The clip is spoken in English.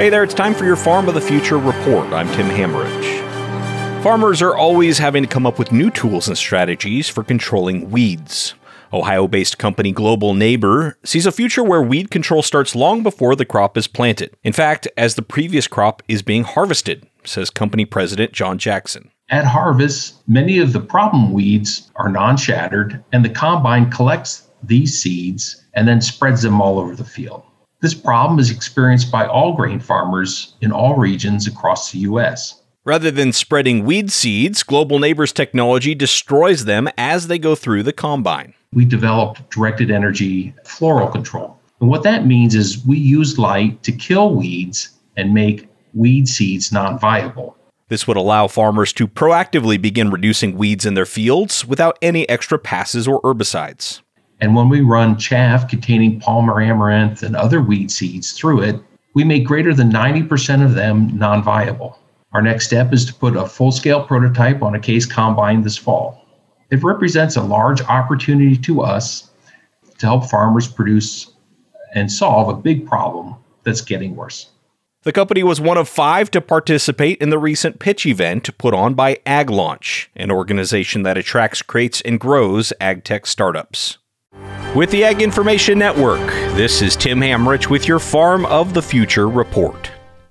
Hey there, it's time for your Farm of the Future report. I'm Tim Hammerich. Farmers are always having to come up with new tools and strategies for controlling weeds. Ohio-based company Global Neighbor sees a future where weed control starts long before the crop is planted. In fact, as the previous crop is being harvested, says company president John Jackson. At harvest, many of the problem weeds are non-shattered, and the combine collects these seeds and then spreads them all over the field. This problem is experienced by all grain farmers in all regions across the U.S. Rather than spreading weed seeds, Global Neighbor's technology destroys them as they go through the combine. We developed directed energy floral control. And what that means is we use light to kill weeds and make weed seeds non-viable. This would allow farmers to proactively begin reducing weeds in their fields without any extra passes or herbicides. And when we run chaff containing Palmer amaranth and other weed seeds through it, we make greater than 90% of them non-viable. Our next step is to put a full-scale prototype on a Case combine this fall. It represents a large opportunity to us to help farmers produce and solve a big problem that's getting worse. The company was one of 5 to participate in the recent pitch event put on by Ag Launch, an organization that attracts, creates, and grows ag tech startups. With the Ag Information Network, this is Tim Hammerich with your Farm of the Future report.